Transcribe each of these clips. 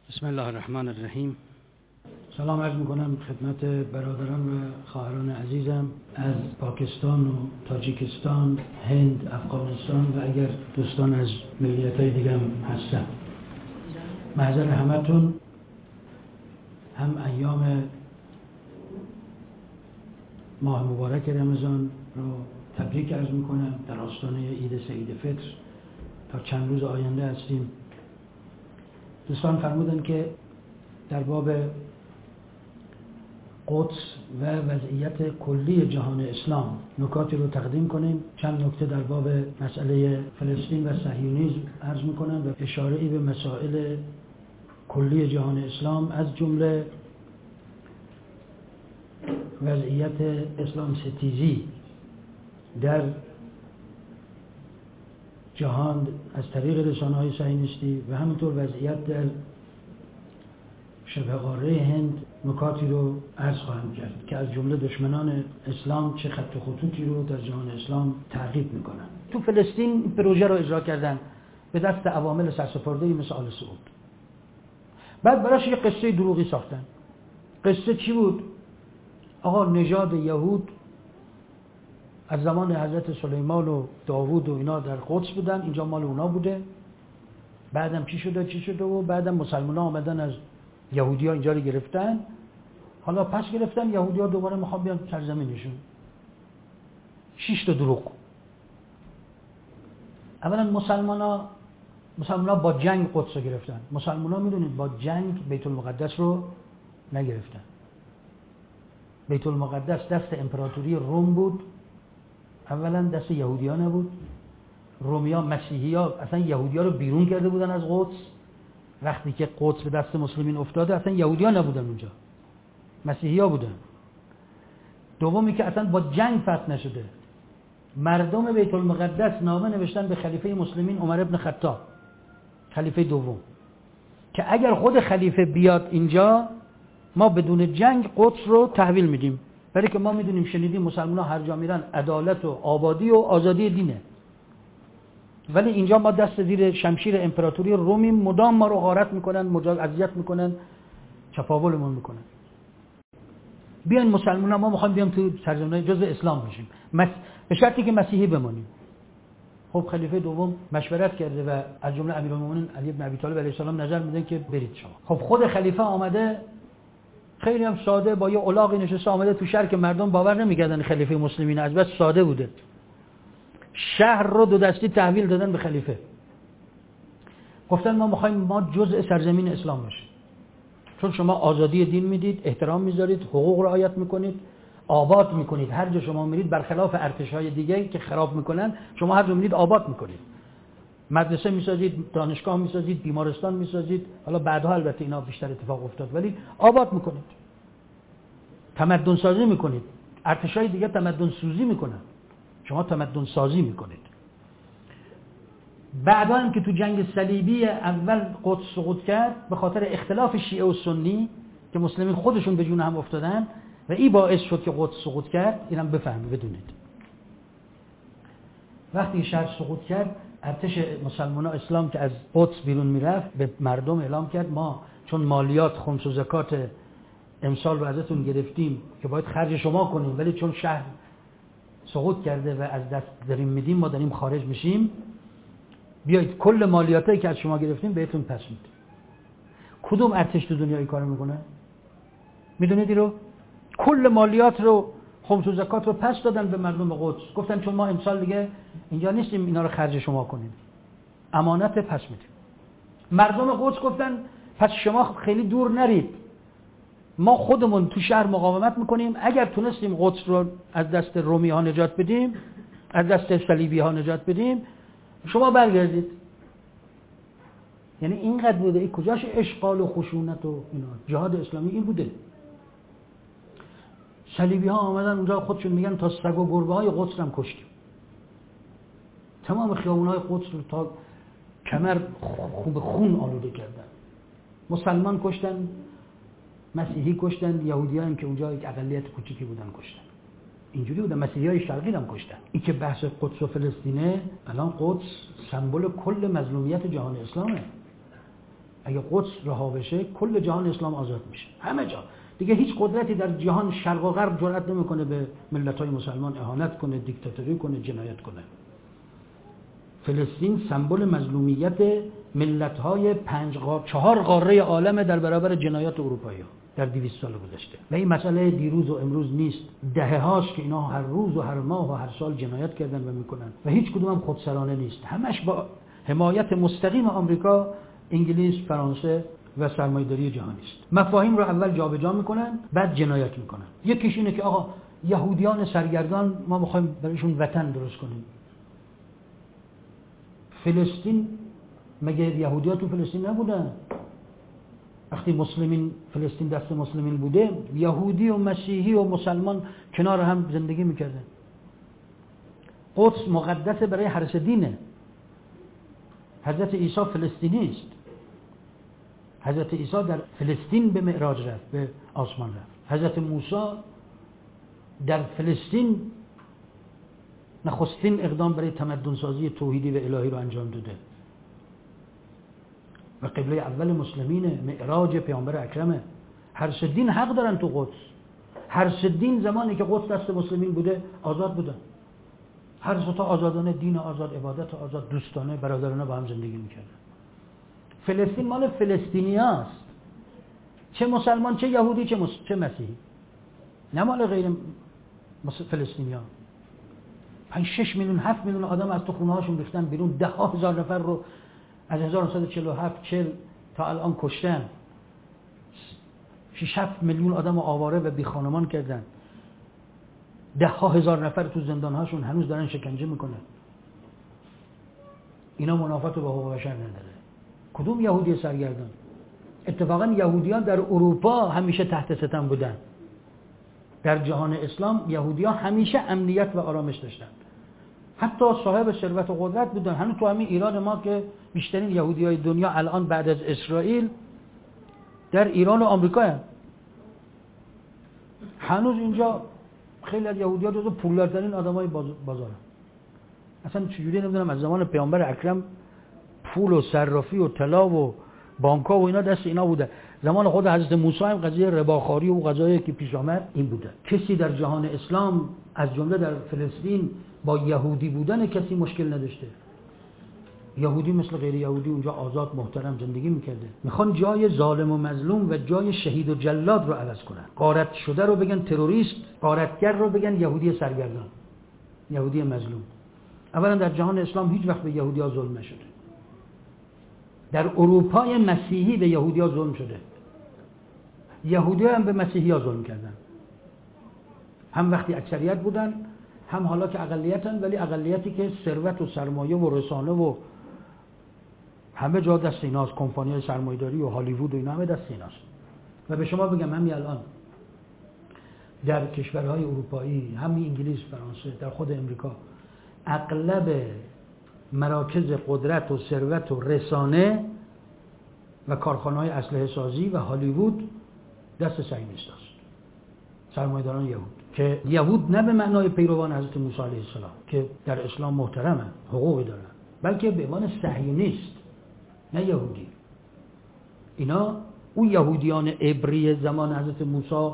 بسم الله الرحمن الرحیم. سلام عرض میکنم خدمت برادران و خواهران عزیزم از پاکستان و تاجیکستان، هند، افغانستان و اگر دوستان از ملیت‌های دیگه هم هستن. محضر همتون هم ایام ماه مبارک رمضان رو تبریک عرض میکنم در آستانه عید سعید فطر. تا چند روز آینده هستیم. دوستان فرمودن که در باب قدس و وضعیت کلی جهان اسلام نکاتی رو تقدیم کنیم. چند نکته در باب مسئله فلسطین و صهیونیسم عرض میکنم و اشاره‌ای به مسائل کلی جهان اسلام از جمله وضعیت اسلام ستیزی در جهان از طریق رسانه‌های صهیونیستی و همینطور وضعیت در شبه قاره هند نکاتی رو عرض خواهم کرد که از جمله دشمنان اسلام چه خط و خطوطی رو در جهان اسلام تعقیب میکنن. تو فلسطین این پروژه رو اجرا کردن به دست عوامل سرسپرده‌ای مثل آل سعود. بعد براش یه قصه دروغی ساختن. قصه چی بود؟ آقا نژاد یهود از زمان حضرت سلیمان و داوود و اینا در قدس بودن، اینجا مال اونا بوده. بعدم چی شده و بعدم مسلمان‌ها آمدن از یهودی‌ها اینجا رو گرفتن. حالا پس گرفتن یهودی‌ها دوباره میخوان بیان سرزمینشون. 6 تا دروغ. اولا مسلمان‌ها با جنگ قدس رو گرفتن. مسلمان‌ها میدونید با جنگ بیت المقدس رو نگرفتن. بیت المقدس دست امپراتوری روم بود. اولا دست یهودی‌ها نبود. رومی‌ها مسیحی‌ها اصلا یهودی‌ها رو بیرون کرده بودن از قدس. وقتی که قدس به دست مسلمین افتاده اصلا یهودی‌ها نبودن اونجا، مسیحی‌ها بودن. دومی که اصلا با جنگ فتح نشده. مردم بیت المقدس نامه نوشتن به خلیفه مسلمین عمر ابن خطاب، خلیفه دوم، که اگر خود خلیفه بیاد اینجا ما بدون جنگ قدس رو تحویل میدیم، برای که ما میدونیم شنیدیم مسلمان‌ها هر جا میرن عدالت و آبادی و آزادی دینه. ولی اینجا ما دست زیر شمشیر امپراتوری رومی، مدام ما رو غارت میکنن، اذیت میکنن، چپاولمون میکنن. بیان مسلمان‌ها ما میخوایم بیام تو سرزمین‌های جزء اسلام بشیم، به شرطی که مسیحی بمانیم. خب خلیفه دوم مشورت کرده و از جمله امیرالمومنین علی بن ابی طالب علیه السلام نظر میدن که برید شما. خب خود خلیفه آمده خیلی هم ساده با یه الاغی نشسته آمده تو شهر که مردم باور نمیکردن خلیفه مسلمین، از بس ساده بوده. شهر رو دو دستی تحویل دادن به خلیفه. گفتن ما میخوایم ما جزء سرزمین اسلام باشیم، چون شما آزادی دین میدید، احترام میذارید، حقوق رعایت میکنید، آباد میکنید. هر جا شما میرید برخلاف ارتش‌های دیگه که خراب میکنن، شما هر جا میرید آباد میکنید. مدرسه میسازید، دانشگاه میسازید، بیمارستان میسازید. حالا بعدها البته اینا بیشتر اتفاق افتاد، ولی آباد میکنید، تمدن سازی میکنید. ارتش‌های دیگه تمدن سوزی میکنن، شما تمدن سازی میکنید. بعدا هم که تو جنگ صلیبی اول قدس سقوط کرد به خاطر اختلاف شیعه و سنی که مسلمین خودشون به جون هم افتادن و این باعث شد که قدس سقوط کرد. اینم بفهمید بدونید. وقتی شهر سقوط کرد ارتش مسلمان‌ها اسلام که از قدس بیرون میرفت به مردم اعلام کرد ما چون مالیات خمس و زکات امسال رو ازتون گرفتیم که باید خرج شما کنیم، ولی چون شهر سقوط کرده و از دست داریم میدیم ما داریم خارج میشیم، بیایید کل مالیاتی که از شما گرفتیم بهتون پس میدیم. کدوم ارتش تو دنیا این کارو میکنه؟ میدونید رو؟ کل مالیات رو خمس و زکات رو پس دادن به مردم قدس. گفتن چون ما امسال دیگه اینجا نیستیم اینا رو خرج شما کنیم، امانت پس میدیم. مردم قدس گفتن پس شما خیلی دور نرید، ما خودمون تو شهر مقاومت میکنیم، اگر تونستیم قدس رو از دست رومی ها نجات بدیم، از دست صلیبی ها نجات بدیم، شما برگردید. یعنی اینقدر بوده. این کجاش اشغال و خشونت و اینا؟ جهاد اسلامی این بوده. صلیبی ها آمدن اونجا خودشون میگن تا سگ و گربه های قدس هم کشتیم. تمام خیابون های قدس رو تا کمر خون آلوده کردن. مسلمان کشتن، مسیحی کشتن، یهودی ها هم که اونجا یک اقلیت کوچیکی بودن کشتن. اینجوری بودن. مسیحی های شرقی هم کشتن. این که بحث قدس و فلسطینه، الان قدس سمبل کل مظلومیت جهان اسلامه. اگه قدس رها بشه کل جهان اسلام آزاد میشه، همه جا دیگه. هیچ قدرتی در جهان شرق و غرب جرئت نمیکنه به ملت‌های مسلمان اهانت کنه، دیکتاتوری کنه، جنایت کنه. فلسطین سمبل مظلومیت ملت‌های 4 قاره عالم در برابر جنایات اروپایی‌ها در 200 سال گذشته. و این مسئله دیروز و امروز نیست، دهه‌هاست که اینا هر روز و هر ماه و هر سال جنایت کردن و میکنن و هیچ کدوم هم خودسرانه نیست. همش با حمایت مستقیم آمریکا، انگلیس، فرانسه و سرمایه‌داری جهانی است. مفاهیم رو اول جابجا میکنن، بعد جنایت میکنن. یکیش اینه که آقا یهودیان سرگردان ما میخوایم برایشون وطن درست کنیم. فلسطین، مگه یهودی‌ها تو فلسطین نبودن؟ وقتی مسلمین فلسطین دست مسلمین بوده، یهودی و مسیحی و مسلمان کنار هم زندگی میکردن. قدس مقدسه برای هر سه دینه. حضرت عیسی فلسطینی است. حضرت عیسی در فلسطین به معراج رفت، به آسمان رفت. حضرت موسی در فلسطین نخستین اقدام برای تمدن سازی توحیدی و الهی رو انجام داده و قبله اول مسلمینه، معراج پیامبر اکرمه. هر سه دین حق دارن تو قدس. هر سه دین زمانی که قدس دست مسلمین بوده آزاد بودن. هر سه تا آزادانه، دین آزاد، عبادت آزاد، دوستانه، برادرانه با هم زندگی میکردن. فلسطین مال فلسطینیاست، چه مسلمان، چه یهودی، چه مسیحی، نه مال غیر فلسطینیا. 5-6 میلیون 7 میلیون آدم از تو خونه هاشون ریختن بیرون. 10,000 نفر رو از 1947 40 تا الان کشتن. 6-7 میلیون آدم آواره و بی خانمان کردن. 10,000 نفر تو زندان هاشون هنوز دارن شکنجه میکنن. اینا منافات با حقوق بشر نداره. کدوم یهودی سرگردان؟ اتفاقا یهودیان در اروپا همیشه تحت ستم بودن. در جهان اسلام یهودیان همیشه امنیت و آرامش داشتن. حتی صاحب ثروت و قدرت بودن. هنوز تو همین ایران ما که بیشترین یهودیای دنیا الان بعد از اسرائیل در ایران و آمریکا هستند. هنوز اینجا خیلی از یهودی‌ها جزو پولدارترین آدمای بازارن. اصلا چجوری نمیدونم از زمان پیامبر اکرم پول و صرافی و طلا و بانک‌ها و اینا دست اینا بوده. زمان خود حضرت موسی هم قضیه رباخواری و قضایی که پیش آمد این بوده. کسی در جهان اسلام از جمله در فلسطین با یهودی بودن کسی مشکل نداشته. یهودی مثل غیر یهودی اونجا آزاد محترم زندگی میکرده. میخوان جای ظالم و مظلوم و جای شهید و جلاد رو عوض کنن. غارت شده رو بگن تروریست، غارتگر رو بگن یهودی سرگردان، یهودی مظلوم. اولا در جهان اسلام هیچ وقت به یهودی‌ها ظلم نشده. در اروپای مسیحی به یهودی‌ها ظلم شده. یهودی‌ها هم به مسیحی‌ها ظلم کردن. هم وقتی اکثریت بودن، هم حالا که اقلیتن، ولی اقلیتی که ثروت و سرمایه و رسانه و همه جا دست ایناست. کمپانی‌های سرمایه‌داری و هالیوود و اینا همه دست ایناست. و به شما بگم همین الان در کشورهای اروپایی، همین انگلیس، فرانسه، در خود امریکا، اغلب مراکز قدرت و ثروت و رسانه و کارخانه‌های اسلحه سازی و هالیوود دست صهیونیست‌هاست، سرمایه‌داران یهود. که یهود نه به معنای پیروان حضرت موسی علیه السلام که در اسلام محترمه، حقوقی دارن، بلکه به عنوان صهیونیست، نه یهودی. اینا اون یهودیان عبری زمان حضرت موسی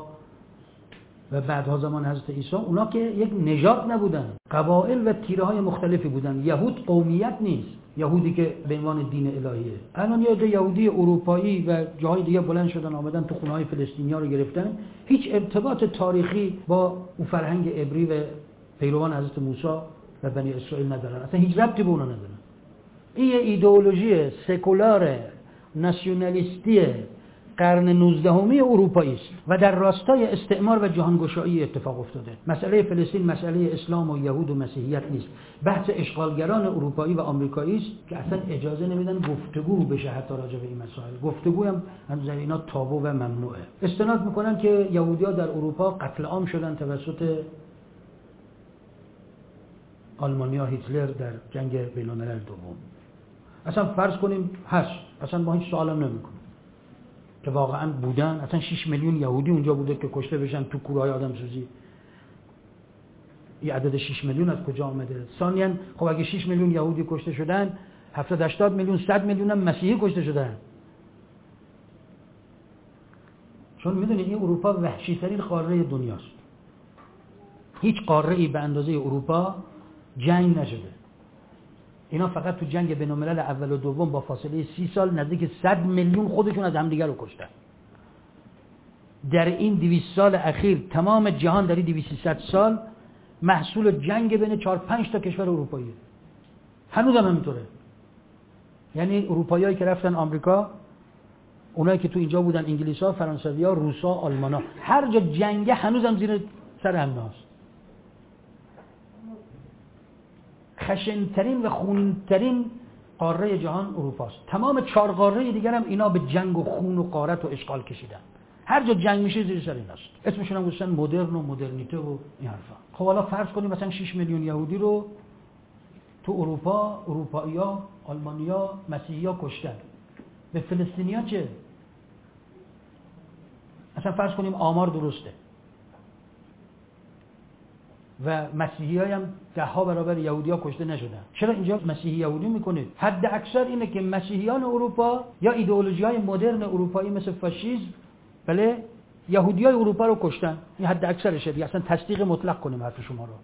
و بعدها زمان حضرت عیسی، اونا که یک نژاد نبودن، قبایل و تیره‌های مختلفی بودن. یهود قومیت نیست، یهودی که به عنوان دین الهیه. الان یه عده یهودی اروپایی و جاهای دیگه بلند شدن آمدن تو خونه‌های فلسطینی‌ها رو گرفتن. هیچ ارتباط تاریخی با اون فرهنگ عبری و پیروان حضرت موسی و بنی اسرائیل ندارن. اصلا هیچ ربطی به اونا ندارن. این یه ایدئولوژی سکولار ناسیونالیستی قرن 19 اروپایی است و در راستای استعمار و جهانگشایی اتفاق افتاده. مسئله فلسطین مسئله اسلام و یهود و مسیحیت نیست. بحث اشغالگران اروپایی و آمریکایی است که اصلا اجازه نمیدن گفتگو بشه حتی راجع به این مسائل. گفتگو هم از اینا تابو و ممنوعه. استناد میکنن که یهودی‌ها در اروپا قتل عام شدن توسط آلمانیا، هیتلر در جنگ بین‌الملل دوم. اصلا فرض کنیم هست، اصلا ما هیچ سوالم نمیکنیم که واقعا بودن. اصلا 6 میلیون یهودی اونجا بوده که کشته بشن تو کورهای آدمسوزی. این عدد 6 میلیون از کجا آمده؟ ثانیاً خب اگه 6 میلیون یهودی کشته شدن، 70-80 میلیون 100 میلیون هم مسیحی کشته شدن. چون میدونید این اروپا وحشی‌ترین قاره دنیاست. هیچ قاره‌ای به اندازه اروپا جنگ نشده. اینا فقط تو جنگ بین‌الملل اول و دوم با فاصله 30 سال نزدیک 100 میلیون خودشون از همدیگر رو کشتن. در این 200 سال اخیر تمام جهان در این 200 سال محصول جنگ بین 4-5 تا کشور اروپایی. هنوز هم همینطوره. یعنی اروپاییایی که رفتن آمریکا، اونایی که تو اینجا بودن، انگلیس‌ها، فرانسوی‌ها، روس‌ها، آلمان‌ها، هر جا جنگه هنوز هم زیر سر هم هست. خشن‌ترین و خونین‌ترین قاره جهان اروپاست. تمام 4 قاره دیگر هم اینا به جنگ و خون و غارت و اشغال کشیدن. هر جا جنگ میشه زیر سر ایناست. اسمشون هم گذاشتن مدرن و مدرنیته و این حرفا. خب حالا فرض کنیم مثلا 6 میلیون یهودی رو تو اروپا، اروپایی‌ها، آلمانی‌ها، مسیحی‌ها کشتن. به فلسطینی‌ها چه؟ اصلا فرض کنیم آمار درسته و مسیحی‌ها هم 10 برابر یهودی‌ها کشته نشدن. چرا اینجا مسیحی یهودی میکنید؟ حد اکثر اینه که مسیحیان اروپا یا ایدئولوژی‌های مدرن اروپایی مثل فاشیسم، بله، یهودیای اروپا رو کشتن. این حد اکثرشه دیگه. اصلا تصدیق مطلق کنیم حرف شما رو.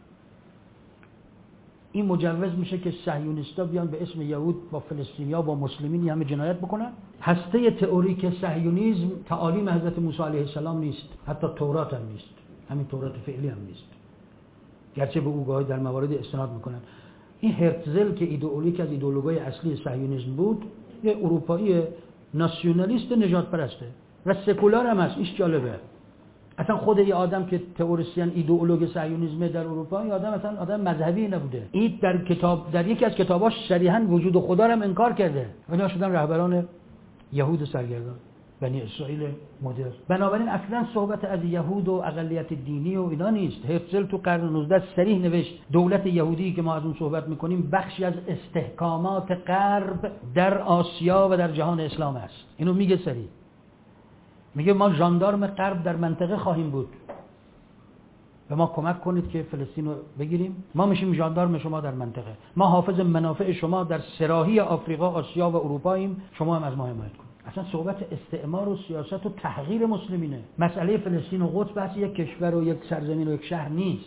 این مجوز میشه که صهیونیستا بیان به اسم یهود با فلسطینیا با مسلمین همه جنایت بکنن؟ هسته تئوریک صهیونیسم تعالیم حضرت موسی علیه السلام نیست، حتی تورات هم نیست، همین تورات فعلی هم نیست، گرچه به او گاهی در موارد استناد میکنن. این هرتزل که ایدئولوژی از ایدئولوژی اصلی صهیونیسم بود، یه اروپایی ناسیونالیست نژاد پرسته و سکولار هم هست. ایش جالبه. اصلا خود یه آدم که تئوریسین ایدئولوژ صهیونیسم در اروپا، یه آدم اصلا آدم مذهبی نبوده. این در یکی از کتاباش صریحا وجود خدا رو هم انکار کرده. اینا شدن رهبران یهود سرگردان، بنی اسرائیل مدرن. بنابراین اصلا صحبت از یهود و اقلیت دینی و اینا نیست. هرتزل تو قرن 19 صریح نوشت دولت یهودی که ما از اون صحبت میکنیم بخشی از استحکامات غرب در آسیا و در جهان اسلام است. اینو میگه صریح. میگه ما ژاندارم غرب در منطقه خواهیم بود. به ما کمک کنید که فلسطین رو بگیریم. ما میشیم ژاندارم شما در منطقه. ما حافظ منافع شما در سراحی آفریقا، آسیا و اروپاییم. شما هم از ما حمایت کنید. اصلا صحبت استعمار و سیاست و تحقیر مسلمینه. مسئله فلسطین و قدس بحث یک کشور و یک سرزمین و یک شهر نیست.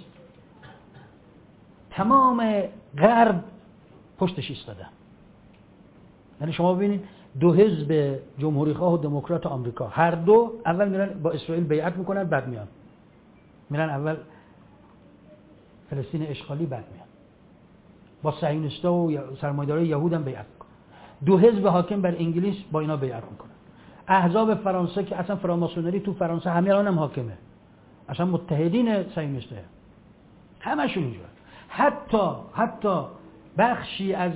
تمام غرب پشتش ایستادن. یعنی شما ببینید دو حزب جمهوری‌خواه و دموکرات آمریکا هر دو اول میرن با اسرائیل بیعت میکنن، بعد میرن اول فلسطین اشغالی، بعد میان با صهیونیستا و سرمایه‌دارای یهود هم بیعت میکنن. دو حزب حاکم بر انگلیس با اینا بیعت میکنن. احزاب فرانسه که اصلا فراماسونری تو فرانسه همه الان هم حاکمه، اصلا متحدین صهیونیسته، همشون اینجوره. حتی بخشی از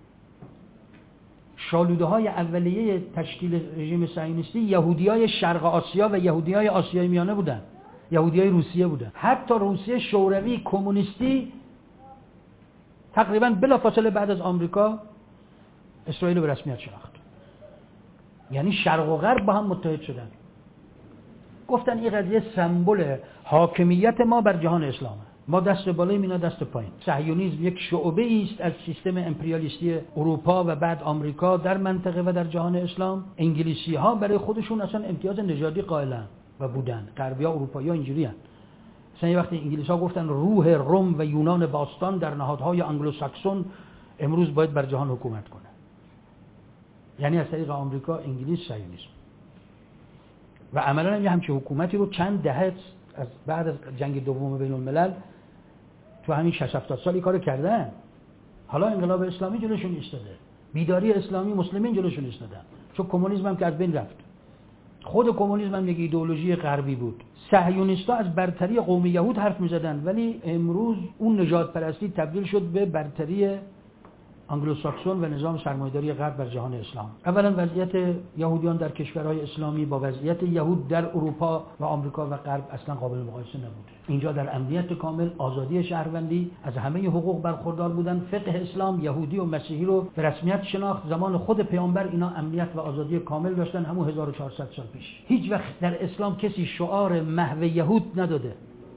شالوده‌های اولیه تشکیل رژیم صهیونیستی یهودیای شرق آسیا و یهودیای آسیای میانه بودن، یهودیای روسیه بودن. حتی روسیه شوروی کمونیستی تقریبا بلافاصله بعد از آمریکا اسرائیل رو به رسمیت شناخت. یعنی شرق و غرب با هم متحد شدن، گفتن این قضیه سمبل حاکمیت ما بر جهان اسلامه. ما دست بالای اینا دست پایین. صهیونیسم یک شعبه است از سیستم امپریالیستی اروپا و بعد آمریکا در منطقه و در جهان اسلام. انگلیسی ها برای خودشون اصلا امتیاز نژادی قائلن و بودن. غربی ها، اروپایی ها اینجوریان. مثلا یه وقتی انگلیس ها گفتن روح روم و یونان باستان در نهادهای انگلوساکسون امروز باید بر جهان حکومت کنه. یعنی از طریق آمریکا، انگلیس، صهیونیسم. و عملاً هم همچین حکومتی رو چند دهه از بعد از جنگ دوم بین الملل تو همین 60-70 سالی کارو کردن. حالا انقلاب اسلامی جلوشون ایستاده، بیداری اسلامی مسلمین جلوشون ایستادن، چون کمونیسم هم که از بین رفت. خود کمونیسم هم یک ایدئولوژی غربی بود. صهیونیست‌ها از برتری قوم یهود حرف می‌زدن، ولی امروز اون نژاد پرستی تبدیل شد به برتری انگلوساکسون و نظام سرمایه‌داری غرب بر جهان اسلام. اولا وضعیت یهودیان در کشورهای اسلامی با وضعیت یهود در اروپا و آمریکا و غرب اصلا قابل مقایسه نبوده. اینجا در امنیت کامل، آزادی شهروندی، از همه حقوق برخوردار بودن. فقه اسلام یهودی و مسیحی رو به رسمیت شناخت. زمان خود پیامبر اینا امنیت و آزادی کامل داشتن، همون 1400 سال پیش. هیچ وقت در اسلام کسی شعار محو یهود نداده.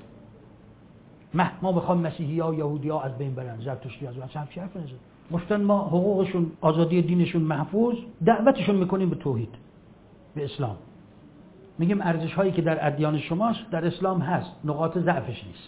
ما بخوام مسیحی‌ها و یهودی‌ها از بین برن، زرتشتی از اصلا حرف نزد. گفتن ما حقوقشون، آزادی دینشون محفوظ، دعوتشون میکنیم به توحید، به اسلام. میگیم ارزش هایی که در ادیان شماست در اسلام هست، نقاط ضعفش نیست،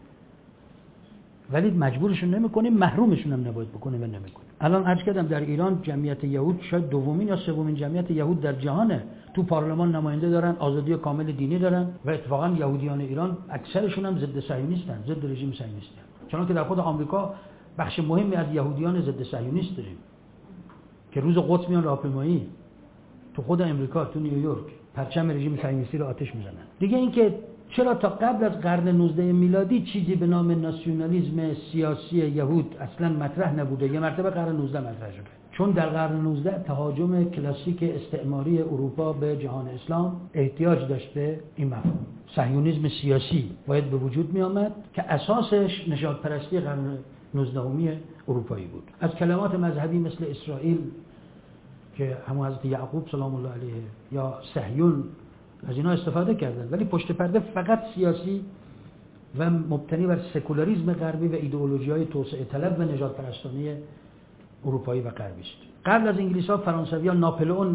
ولی مجبورشون نمیکنیم، محرومشون هم نباید بکنیم و نمیکنیم. الان عرض کردم در ایران جمعیت یهود شاید دومین یا سومین جمعیت یهود در جهانه، تو پارلمان نماینده دارن، آزادی کامل دینی دارن و اتفاقا یهودیان ایران اکثرشون هم ضد صهیونیستن، ضد رژیم صهیونیستن، چون که در خود آمریکا بخش مهمی از یهودیان ضد صهیونیست داریم که روز قدس میان راهپیمایی تو خود امریکا، تو نیویورک پرچم رژیم صهیونیستی رو آتش میزنن. دیگه اینکه چرا تا قبل از قرن 19 میلادی چیزی به نام ناسیونالیسم سیاسی یهود اصلا مطرح نبوده، یه مرتبه قرن 19 مطرح شده، چون در قرن 19 تهاجم کلاسیک استعماری اروپا به جهان اسلام احتیاج داشت به این مفهوم. صهیونیسم سیاسی باید به وجود می آمد که اساسش نژادپرستی قرن 19 اروپایی بود. از کلمات مذهبی مثل اسرائیل که همون حضرت یعقوب سلام الله علیه یا صهیون از اینا استفاده کردن، ولی پشت پرده فقط سیاسی و مبتنی بر سکولاریسم غربی و ایدئولوژی‌های توسعه طلب و نژاد پرستانی اروپایی و غربی است. قبل از انگلیس‌ها فرانسوی‌ها ناپلئون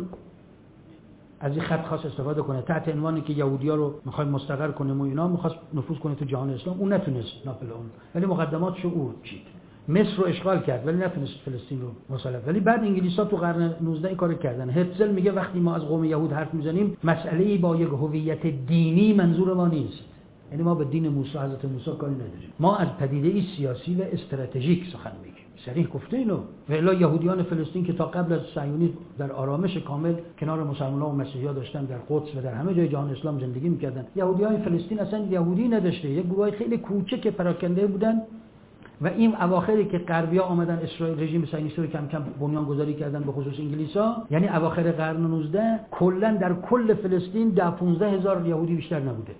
از این خط خاص استفاده کنه تحت عنوانی که یهودی‌ها رو می‌خوایم مستقر کنیم و اینا، می‌خواست نفوذ کنه تو جهان اسلام، اون نتونست ناپلئون، ولی مقدماتشو او چید. مصر رو اشغال کرد ولی نتونست فلسطین رو مسلط. ولی بعد انگلیس‌ها تو قرن 19 این کارو کردن. هرتزل میگه وقتی ما از قوم یهود حرف میزنیم مسئله‌ای با یک هویت دینی منظور ما نیست، یعنی ما به دین موسی حضرت موسی کاری نداریم، ما از پدیده‌ای سیاسی و استراتژیک سخن میگیم. صریح گفته اینو. و الا یهودیان فلسطین که تا قبل از صهیونیسم در آرامش کامل کنار مسلمان‌ها و مسیحی‌ها داشتن، در قدس و در همه جای جهان اسلام زندگی می‌کردن. یهودیان فلسطین اصلا یهودی نداشته، یک گروه خیلی کوچک پراکنده بودن و این اواخری که غربی‌ها آمدن اسرائیل رژیم صهیونیستی رو کم کم بنیانگذاری کردن، به خصوص انگلیس‌ها، یعنی اواخر قرن 19 کلا در کل فلسطین 10-15,000 یهودی بیشتر نبوده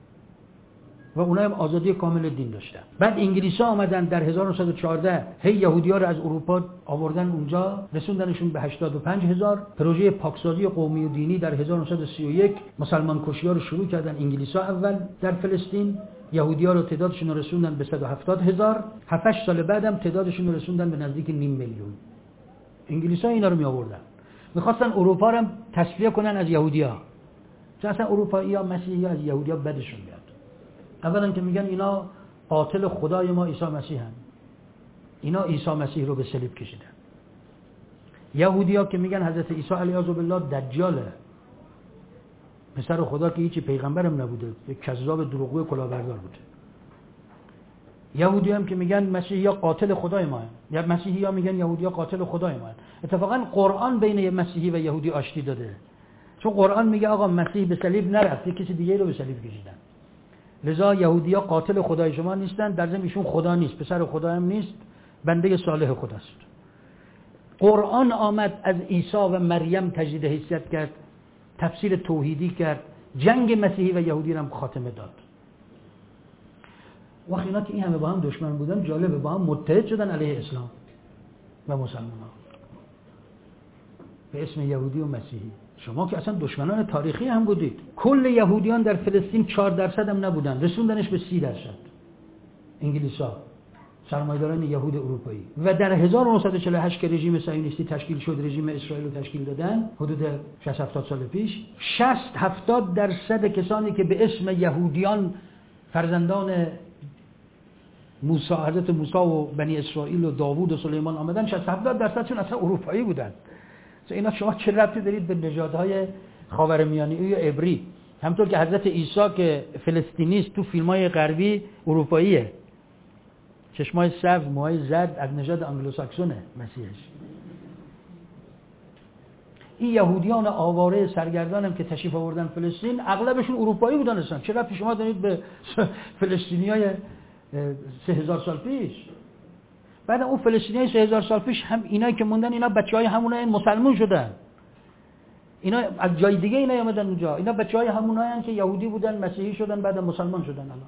و اونها هم آزادی کامل دین داشتن. بعد انگلیس‌ها آمدن در 1914 هی یهودی‌ها رو از اروپا آوردن اونجا، رسوندنشون به 85,000. پروژه پاکسازی قومی و دینی در 1931 مسلمان کشی‌ها رو شروع کردن انگلیس‌ها اول در فلسطین. یهودی‌ها رو تعدادشون رو رسوندن به 170,000. 7-8 سال بعدم تعدادشون رو رسوندن به نزدیک 500,000. انگلیس‌ها اینا رو می‌آوردن. می‌خواستن اروپا رو هم تصفیه کنن از یهودی‌ها. چون اصلا اروپایی‌ها مسیحی‌ها از یهودی‌ها بدشون میاد. اولا که میگن اینا قاتل خدای ما عیسی مسیح هستند. اینا عیسی مسیح رو به صلیب کشیدن. یهودی‌ها که میگن حضرت عیسی علیه السلام دجاله، پسر خدا که هیچ پیغمبرم نبوده، یک کذاب دروغگو کلاهبردار بوده. یهودی هم که میگن مسیحی‌ها قاتل خدای ما هستند، یا مسیحی‌ها میگن یهودی‌ها قاتل خدای ما هستند. اتفاقا قرآن بین مسیحی و یهودی آشتی داده، چون قرآن میگه آقا مسیح به صلیب نرفت، یک کسی دیگه رو به صلیب کشیدن. لذا یهودی‌ها قاتل خدای شما نیستن، در ضمن ایشون خدا نیست، پسر خدا هم نیست، بنده صالح خداست. قرآن آمد از عیسی و مریم تجدید حیثیت کرد، تفسیر توحیدی کرد، جنگ مسیحی و یهودی رو هم خاتمه داد. وقتی اینا که این همه با هم دشمن بودن، جالبه با هم متحد شدن علیه اسلام و مسلمان‌ها به اسم یهودی و مسیحی. شما که اصلا دشمنان تاریخی هم بودید. کل یهودیان در فلسطین 4% هم نبودن، رسوندنش به 30%. انگلیس‌ها، سرمایه‌داران یهود اروپایی. و در 1948 که رژیم صهیونیستی تشکیل شد، رژیم اسرائیل رو تشکیل دادن، حدود 60-70 سال پیش، 60-70% کسانی که به اسم یهودیان فرزندان موسی، حضرت موسی و بنی اسرائیل و داوود و سلیمان آمدن، 60-70%شون اصلا اروپایی بودن. اینا شما چه ربطی دارید به نژادهای خاورمیانه یا عبری؟ همونطور که حضرت عیسی که فلسطینیست تو فیلم‌های غربی اروپاییه، چشمای سبز، موهای زرد، از نژاد انگلوساکسونه مسیحش. این یهودیان آواره سرگردانم که تشریف آوردن فلسطین اغلبشون اروپایی بودن اصلا. چه ربطی شما دارید به فلسطینیای 3000 سال پیش؟ بعد اون فلسطینیای 3000 سال پیش هم اینایی که موندن، اینا بچهای همونای مسلمان شدن. اینا از جای دیگه اینا اومدن اونجا. اینا بچهای همونایان که یهودی بودن، مسیحی شدن، بعد مسلمان شدن. الان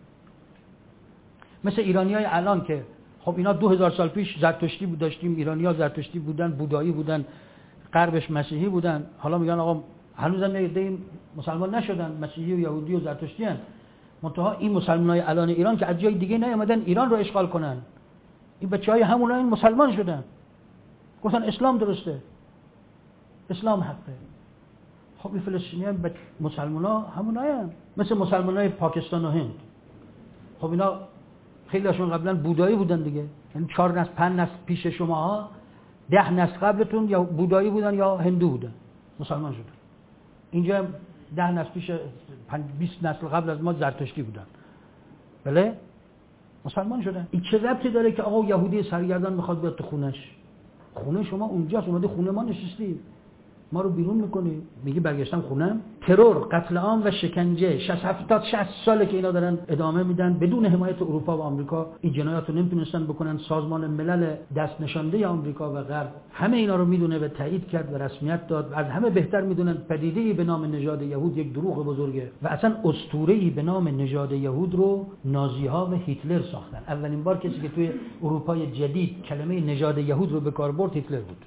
مثل ایرانیای الان که خب اینا 2000 سال پیش زرتشتی بود، داشتیم ایرانی‌ها زرتشتی بودن، بودایی بودن، غربش مسیحی بودن. حالا میگن آقا هنوزم یه مسلمان نشدن، مسیحی و یهودی و زرتشتی ان. منتها این مسلمانای الان ایران که از جای دیگه نیومدن ایران رو اشغال کنن، این بچهای همونها این مسلمان شدن، گفتن اسلام درسته، اسلام حقه. خب این فلسطینیان به مسلمان‌ها هموناین، مثل مسلمان‌های پاکستان و هند. خب اینا خیلی هاشون قبلا بودایی بودن دیگه، یعنی 4 نسل 5 نسل پیش شماها 10 نسل قبلتون یا بودایی بودن یا هندو بودن، مسلمان شدن. اینجا 10 نسل پیش 20 نسل قبل از ما زرتشتی بودن، بله مسلمان شدن. این چه ربطی داره که آقا یهودی سرگردان میخواد بیاد تو خونش؟ خونه شما اونجاست، اومدی خونه ما نشستی، ما رو بیرون میکنی، میگی برگشتم خونم. ترور، قتل عام و شکنجه 60 ساله که اینا دارن ادامه میدن بدون حمایت اروپا و آمریکا. این جنایات رو نمیتونستن بکنن. سازمان ملل دست نشانده آمریکا و غرب همه اینا رو میدونه و تایید کرد و رسمیت داد. از همه بهتر میدونن پدیده‌ای به نام نژاد یهود یک دروغ بزرگه و اصلا اسطوره‌ای به نام نژاد یهود رو نازی‌ها و هیتلر ساختن. اولین بار کسی که توی اروپای جدید کلمه نژاد یهود رو به کار برد هیتلر بود.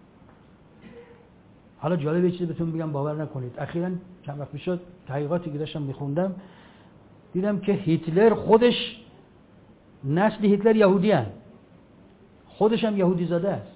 حالا جالب چیزی بهتون بگم باور نکنید، اخیراً چند وقت پیش تحقیقاتی که داشتم میخوندم دیدم که هیتلر خودش نسل هیتلر یهودی هست، خودش هم یهودی زاده است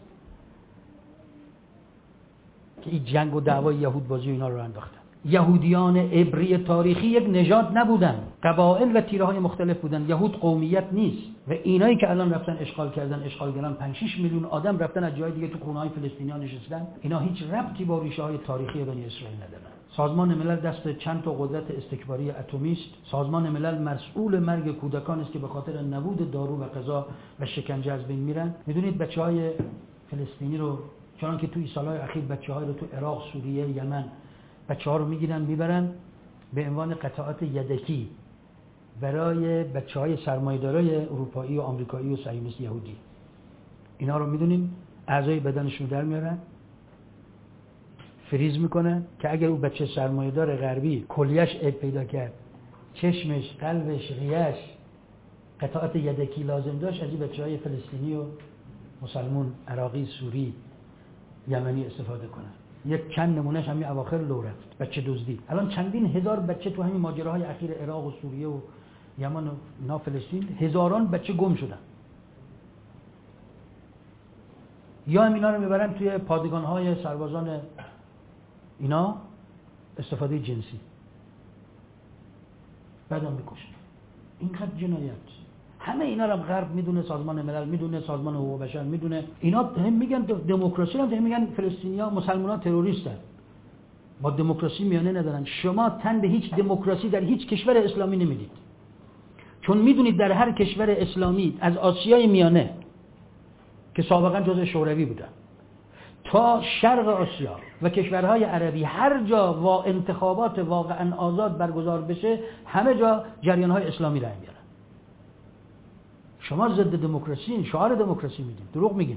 که این جنگ و دعوای یهود بازی اینا رو انداختن. یهودیان عبری تاریخی یک نژاد نبودن، قبایل و تیره‌های مختلف بودن. یهود قومیت نیست و اینایی که الان رفتن اشغال کردن، اشغالگران 5-6 میلیون آدم رفتن از جای دیگه تو خونه‌های فلسطینیان نشستن، اینا هیچ ربطی با ریشه‌های تاریخی بنی اسرائیل ندارن. سازمان ملل دست چند تا قدرت استکباری اتمی است. سازمان ملل مسئول مرگ کودکان است که به خاطر نبود دارو و غذا و شکنجه از بین میرن. میدونید بچه‌های فلسطینی رو چون که توی سالهای اخیر بچه‌ها رو تو عراق، سوریه، یمن بچه‌ها رو میگیرن میبرن به عنوان قطعات یدکی برای بچه‌های سرمایه‌دارای اروپایی و آمریکایی و صهیونیست یهودی. اینا رو میدونیم اعضای بدنشون در میارن، فریز میکنن که اگر اون بچه سرمایه‌دار غربی کلیه‌اش عیب پیدا کرد، چشمش، قلبش، ریه‌اش قطعات یدکی لازم داشت، از این بچه‌های فلسطینی و مسلمون، عراقی، سوری، یمنی استفاده کنن. یک چند نمونهش همین اواخر لو رفت، بچه دزدی. الان چندین هزار بچه تو همین ماجراهای اخیر عراق و سوریه و یمن و فلسطین هزاران بچه گم شدن. یا هم اینا رو میبرن توی پادگان‌های سربازان اینا استفاده جنسی، بعدم میکشن. اینقدر جنایت. همه اینا رو غرب میدونه، سازمان ملل میدونه، سازمان حقوق بشر میدونه. اینا هم میگن دموکراسی، هم میگن فلسطینی‌ها مسلمان‌ها تروریستن. با دموکراسی میانه ندارن. شما تن به هیچ دموکراسی در هیچ کشور اسلامی نمیدید، چون میدونید در هر کشور اسلامی از آسیای میانه که سابقا جزء شوروی بودن تا شرق آسیا و کشورهای عربی، هر جا با انتخابات واقعا آزاد برگزار بشه همه جا جریان‌های اسلامی رای میارن. شما ضد دموکراسی، شعار دموکراسی میدین، دروغ میگین.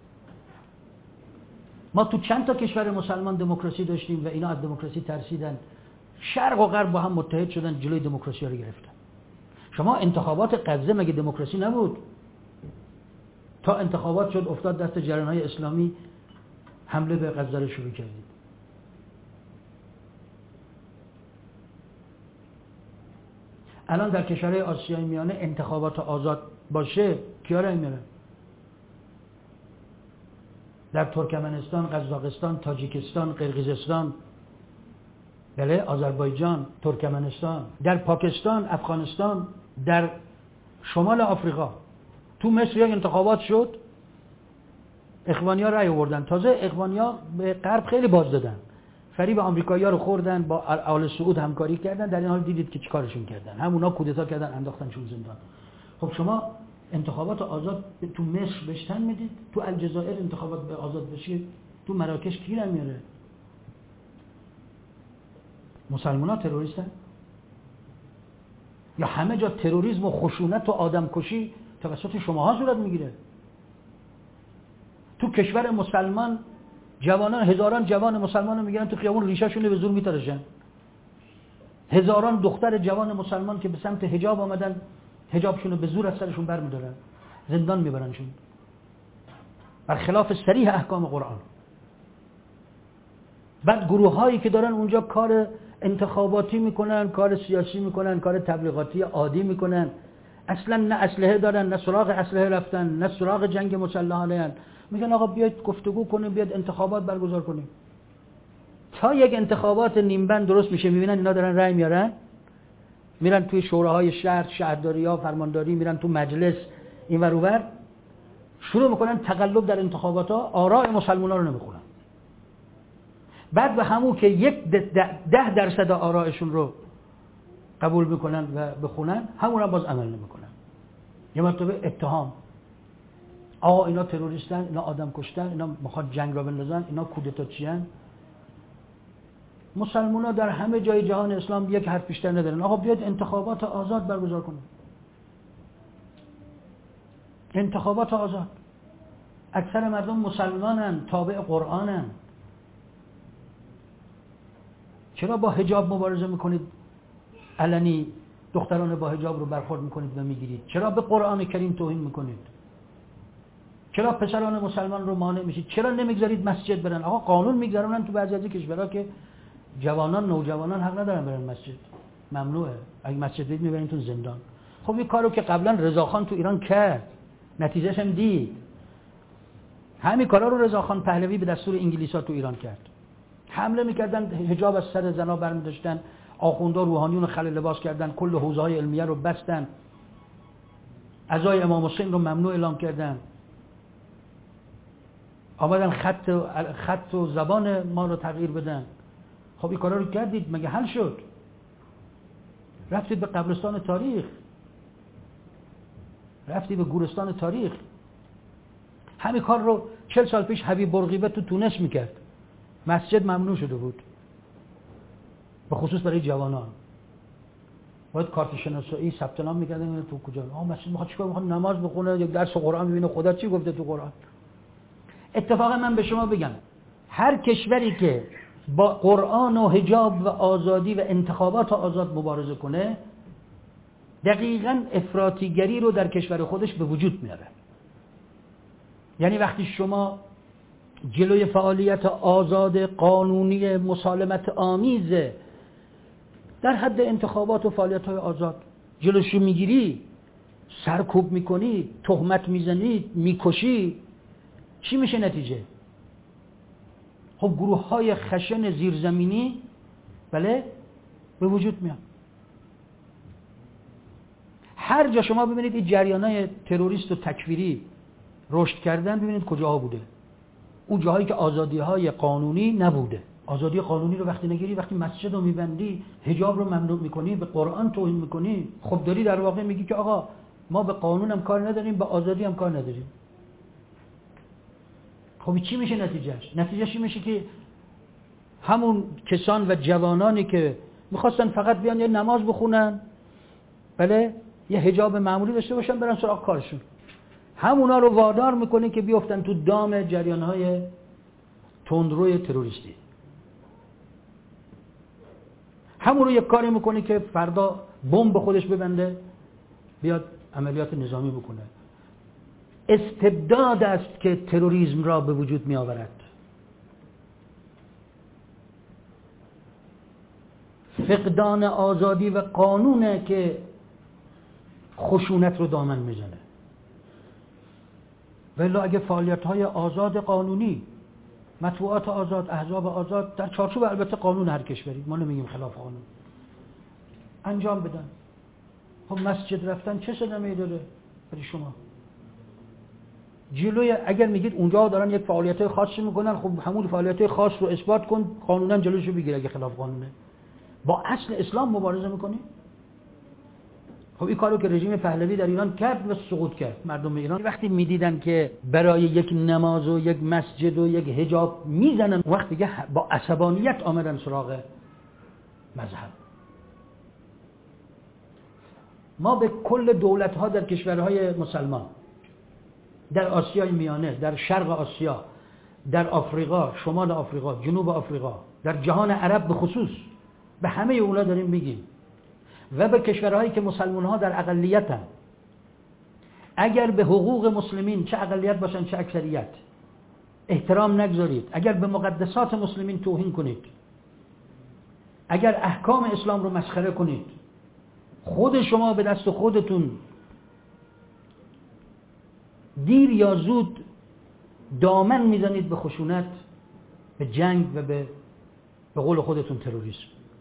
ما تو چند تا کشور مسلمان دموکراسی داشتیم و اینا از دموکراسی ترسیدن، شرق و غرب با هم متحد شدن جلوی دموکراسی رو گرفتن. شما انتخابات غزه مگه دموکراسی نبود؟ تا انتخابات شد افتاد دست جریان‌های اسلامی، حمله به غزه رو شروع کردید. الان در کشورهای آسیای میانه انتخابات آزاد باشه کیا رای میارن؟ در ترکمنستان، قزاقستان، تاجیکستان، قرقیزستان، بله، آذربایجان، ترکمنستان، در پاکستان، افغانستان، در شمال آفریقا. تو مصر یک انتخابات شد، اخوانی‌ها رای آوردن. تازه اخوانی‌ها به غرب خیلی باز دادن، فریب آمریکایی‌ها رو خوردن، با آل سعود همکاری کردن. در این حال دیدید که چیکارشون کردن، همونا کودتا کردن، انداختنشون زندان. خب شما انتخابات آزاد تو مصر بهشتن میدید، تو الجزایر انتخابات به آزاد بشه، تو مراکش کی رو میاره؟ مسلمان‌ها تروریستن؟ یا همه جا تروریسم و خشونت و آدمکشی توسط شماها صورت میگیره؟ تو کشور مسلمان جوانان، هزاران جوان مسلمان رو میگیرن تو خیابون، ریشه‌شون رو به زور میتراشن. هزاران دختر جوان مسلمان که به سمت حجاب آمدن، حجابشون رو به زور از سرشون برمی‌دارن، زندان میبرنشون برخلاف صریح احکام قرآن. بعد گروه‌هایی که دارن اونجا کار انتخاباتی میکنن، کار سیاسی میکنن، کار تبلیغاتی عادی میکنن، اصلا نه اسلحه دارن، نه سراغ اسلحه رفتن، نه سراغ جنگ مسلحانه، میگن آقا بیاید گفتگو کنیم، بیاید انتخابات برگزار کنیم. تا یک انتخابات نیمبند درست میشه، میبینن اینا دارن رأی میارن، میرن توی شوراهای شهر، شهرداری‌ها، فرمانداری، میرن تو مجلس این ور اون ور، شروع میکنن تقلب در انتخابات ها، آراء مسلمان‌ها رو نمیخونن. بعد به همون که 10% آرائشون رو قبول میکنن و بخونن، همون هم باز عمل نمیکنن. یه مرتبه اتهام، آقا اینا تروریستن، اینا آدم کشتن، اینا میخواد جنگ را بندازن، اینا کودتاچیان. مسلمان‌ها در همه جای جهان اسلام یک حرف بیشتر ندارن. آقا بیاد انتخابات آزاد برگزار کنیم. انتخابات آزاد. اکثر مردم مسلمانن، تابع قرآنن. چرا با حجاب مبارزه میکنید؟ علنی دختران با حجاب رو برخورد میکنید و میگیرید. چرا به قرآن کریم توهین میکنید؟ چرا پسران مسلمان رو مانع میشید؟ چرا نمیگذارید مسجد برن؟ آقا قانون میگذارونن تو بعضی از کشورها که جوانان، نوجوانان حق ندارن برن مسجد، ممنوعه. اگه مسجد برید میبرینتون زندان. خب این کارو که قبلا رضاخان تو ایران کرد، نتیجهش هم دید. همین کارا رو رضاخان پهلوی به دستور انگلیسا تو ایران کرد. حمله میکردن، حجاب از سر زنا برمی‌داشتن، آخوندا روحانیون رو خلع لباس کردن، کل حوزه‌های علمیه رو بستن، عزای امام حسین رو ممنوع اعلام کردن، آمدن خط و زبان ما رو تغییر بدن. خب این کارا رو کردید، مگه حل شد؟ رفتید به قبرستان تاریخ، رفتید به گورستان تاریخ. همین کار رو 40 سال پیش حبیب بورقیبه تو تونس میکرد. مسجد ممنوع شده بود، به خصوص برای جوانان. باید کارت شناسایی ثبت نام میکردن اینو تو کجا. مسجد میخواد چیکار؟ میخواد نماز بخونه، یک درس قرآن ببینه، خدا چی گفته تو قرآن. اتفاقا من به شما بگم، هر کشوری که با قرآن و حجاب و آزادی و انتخابات آزاد مبارزه کنه، دقیقاً افراطیگری رو در کشور خودش به وجود میاره. یعنی وقتی شما جلوی فعالیت آزاد قانونی مسالمت آمیز در حد انتخابات و فعالیت‌های آزاد جلوشو میگیری، سرکوب میکنی، تهمت میزنی، میکشی، چی میشه نتیجه؟ خب گروه‌های خشن زیرزمینی بله به وجود میان. هر جا شما ببینید این جریان‌های تروریست و تکفیری رشد کردن، ببینید کجاها بوده. اون جاهایی که آزادی‌های قانونی نبوده. آزادی قانونی رو وقتی نگیری، وقتی مسجد رو میبندی، حجاب رو ممنوع میکنی، به قرآن توهین میکنی، خب داری در واقع میگی که آقا ما به قانون هم کار نداریم، به آزادی هم کار نداریم. خب چی میشه نتیجهش؟ نتیجهش میشه که همون کسان و جوانانی که میخواستن فقط بیان یه نماز بخونن، بله، یه حجاب معمولی داشته باشن، برن سراغ کارشون، همونا رو وادار میکنه که بیافتن تو دام جریان‌های تندروی تروریستی. همون رو یک کاری میکنه که فردا بمب به خودش ببنده، بیاد عملیات نظامی بکنه. استبداد است که تروریسم را به وجود می آورد. فقدان آزادی و قانونه که خشونت رو دامن میزنه. ولی اگه فعالیت‌های آزاد قانونی، مطبوعات آزاد، احزاب آزاد، در چارچوب البته قانون هر کشوری، ما نمیگیم خلاف قانون، انجام بدن، خب مسجد رفتن چه صدمه‌ای داره برای شما؟ جلوی اگر میگید اونجا دارن یک فعالیت‌های خاصی میکنن، خب همون فعالیت‌های خاص رو اثبات کن، قانونا جلوشو بگیر اگه خلاف قانونه. با اصل اسلام مبارزه میکنی؟ خب این کارو که رژیم پهلوی در ایران کرد و سقوط کرد. مردم ایران وقتی میدیدن که برای یک نماز و یک مسجد و یک حجاب میزنن، وقت دیگه با عصبانیت آمدن سراغ مذهب. ما به کل دولت‌ها در کشورهای مسلمان، در آسیای میانه، در شرق آسیا، در آفریقا، شمال آفریقا، جنوب آفریقا، در جهان عرب به خصوص، به همه اونا داریم میگیم، و به کشورهایی که مسلمان‌ها در اقلیتن، اگر به حقوق مسلمین، چه اقلیت باشن چه اکثریت، احترام نگذارید، اگر به مقدسات مسلمین توهین کنید، اگر احکام اسلام رو مسخره کنید، خود شما به دست خودتون دیر یا زود دامن میزنید به خشونت، به جنگ و به به قول خودتون تروریسم.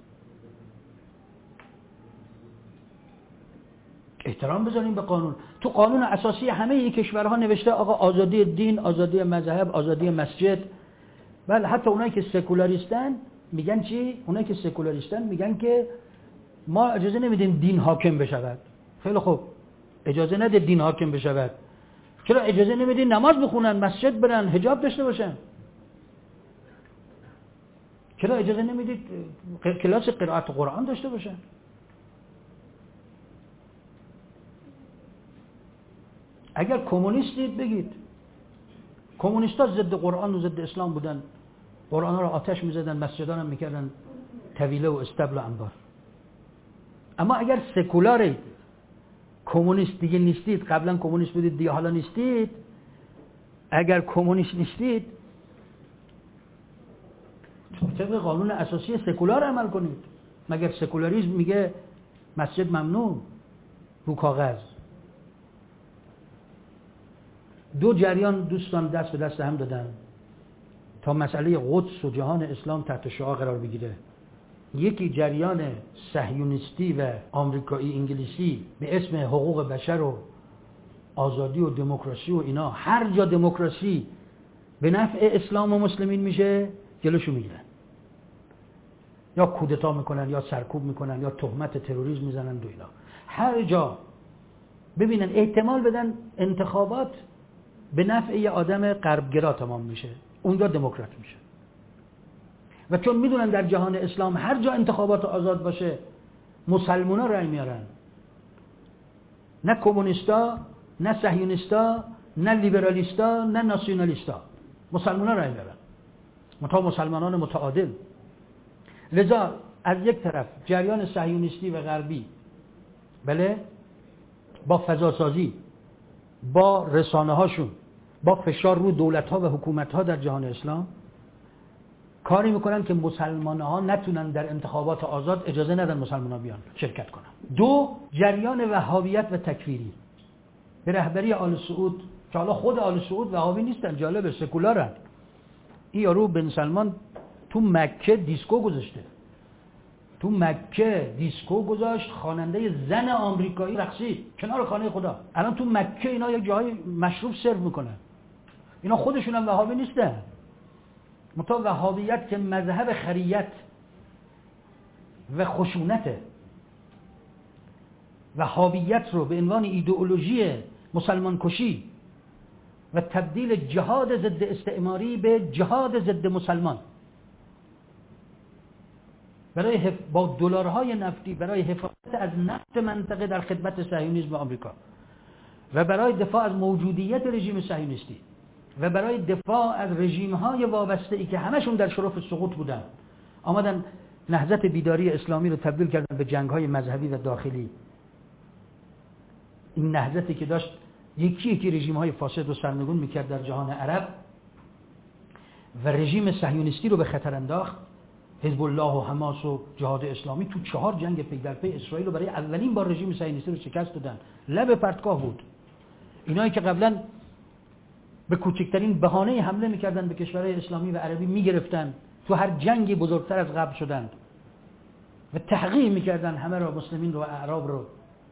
احترام بذاریم به قانون. تو قانون اساسی همه این کشورها نوشته آقا آزادی دین، آزادی مذهب، آزادی مسجد. بله حتی اونایی که سکولاریستن میگن چی؟ اونایی که سکولاریستن میگن که ما اجازه نمیدیم دین حاکم بشود. خیلی خوب، اجازه نده دین حاکم بشود. چرا اجازه نمیدین نماز بخونن، مسجد برن، حجاب داشته باشن؟ چرا اجازه نمیدید کلاس قرائت قرآن داشته باشن؟ اگر کمونیستید بگید. کمونیستا ضد قرآن و ضد اسلام بودن، قرآن را آتش میزدن، مسجدان هم میکردن طویله و استبل و انبار. اما اگر سکولارید، کمونیست دیگه نیستید، قبلا کمونیست بودید دیگه حالا نیستید، اگر کمونیست نیستید طبق قانون اساسی سکولار عمل کنید. مگر سکولاریسم میگه مسجد ممنوع رو کاغذ؟ دو جریان دوستان دست به دست هم دادن تا مسئله قدس و جهان اسلام تحت شعاع قرار بگیره. یکی جریان صهیونیستی و آمریکایی انگلیسی به اسم حقوق بشر و آزادی و دموکراسی و اینا، هر جا دموکراسی به نفع اسلام و مسلمین میشه جلوشو میگیرن، یا کودتا میکنن یا سرکوب میکنن یا تهمت تروریسم میزنن و اینا. هر جا ببینن احتمال بدن انتخابات به نفع یه آدم غربگرا تمام میشه، اونجا دموکرات میشه. و چون میدونن در جهان اسلام هر جا انتخابات آزاد باشه مسلمونا رأی میارن، نه کمونیستا، نه صهیونیستا، نه لیبرالیستا، نه ناسیونالیستا، مسلمونا رأی میارن، منتها مسلمانان متعادل. لذا از یک طرف جریان صهیونیستی و غربی بله با فضاسازی، با رسانه هاشون، با فشار رو دولت ها و حکومت ها در جهان اسلام کاری میکنن که مسلمان ها نتونن در انتخابات آزاد اجازه ندن مسلمان ها بیان شرکت کنن. دو، جریان وهابیت و تکفیری به رهبری آل سعود، که حالا خود آل سعود وهابی نیستن، جالب سکولارن. این یارو بن سلمان تو مکه دیسکو گذاشته، تو مکه دیسکو گذاشت، خواننده زن آمریکایی رقصید کنار خانه خدا. الان تو مکه اینا یک جای مشروب سرو میکنن. اینا خودشون هم وهابی نیستن. منتها وهابیت که مذهب خریت و خشونته، وهابیت رو به عنوان ایدئولوژی مسلمان کشی و تبدیل جهاد ضد استعماری به جهاد ضد مسلمان، برای با دلارهای نفتی برای حفاظت از نفت منطقه در خدمت صهیونیسم آمریکا و برای دفاع از موجودیت رژیم صهیونیستی و برای دفاع از رژیم‌های وابسته ای که همشون در شرف سقوط بودن، آمدن نهضت بیداری اسلامی رو تبدیل کردن به جنگ‌های مذهبی و داخلی. این نهضتی که داشت یکی یکی رژیم‌های فاسد رو سرنگون می‌کرد در جهان عرب و رژیم صهیونیستی رو به خطر انداخت. حزب الله و حماس و جهاد اسلامی تو 4 جنگ پی در پی اسرائیل رو برای اولین بار رژیم صهیونیستی رو شکست دادن. لب پرتگاه بود. اینایی که قبلا به کوچکترین بهانه حمله میکردن به کشورهای اسلامی و عربی میگرفتن، تو هر جنگی بزرگتر از قبل شدند و تحقیر میکردن همه را، مسلمین رو و اعراب رو.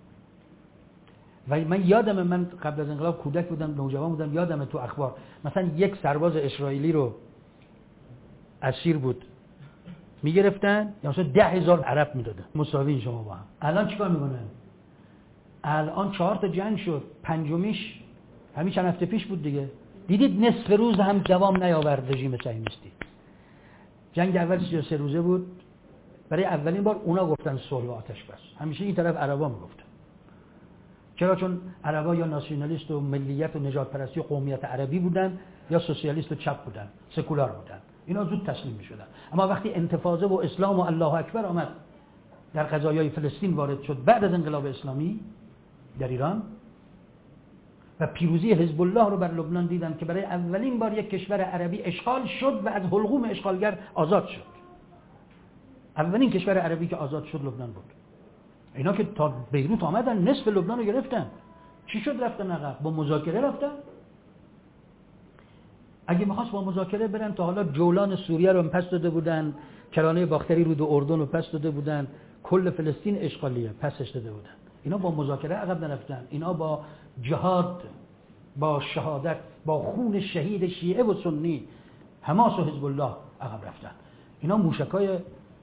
و من یادم، من قبل از انقلاب کودک بودم، نوجوان بودم، یادم تو اخبار مثلا یک سرباز اسرائیلی رو اسیر بود میگرفتن یا مثلا 10,000 عرب میدادن مساوی شما با هم. الان چیکار میکنن؟ الان 4 تا جنگ شد، پنجمیش همین چند هفته پیش بود دیگه. دیدید نصف روز هم دوام نیاورد رژیم صهیونیستی. جنگ اول 33 روزه بود. برای اولین بار اونا گفتن صلح و آتش بس. همیشه این طرف عربا میگفتن. چرا؟ چون عربا یا ناسیونالیست و ملیت و نژاد پرستی و قومیت عربی بودن یا سوسیالیست و چپ بودن، سکولار بودن. اینا زود تسلیم میشدن. اما وقتی انتفاضه و اسلام و الله اکبر آمد در قضایای فلسطین وارد شد بعد از انقلاب اسلامی در ایران و پیروزی حزب الله رو بر لبنان دیدن که برای اولین بار یک کشور عربی اشغال شد و از حلقوم اشغالگر آزاد شد. اولین کشور عربی که آزاد شد لبنان بود. اینا که تا بیروت آمدن نصف لبنان رو گرفتن. چی شد رفتن عقب؟ با مذاکره رفتن؟ اگه می‌خواست با مذاکره برن تا حالا جولان سوریه رو پس داده بودن، کرانه باختری رو دو اردن رو پس داده بودن، کل فلسطین اشغالیه پسش داده بودن. اینا با مذاکره عقب نرفتن، اینا با جهاد، با شهادت، با خون شهید شیعه و سنی حماس و حزب الله عقب رفتن. اینا موشکای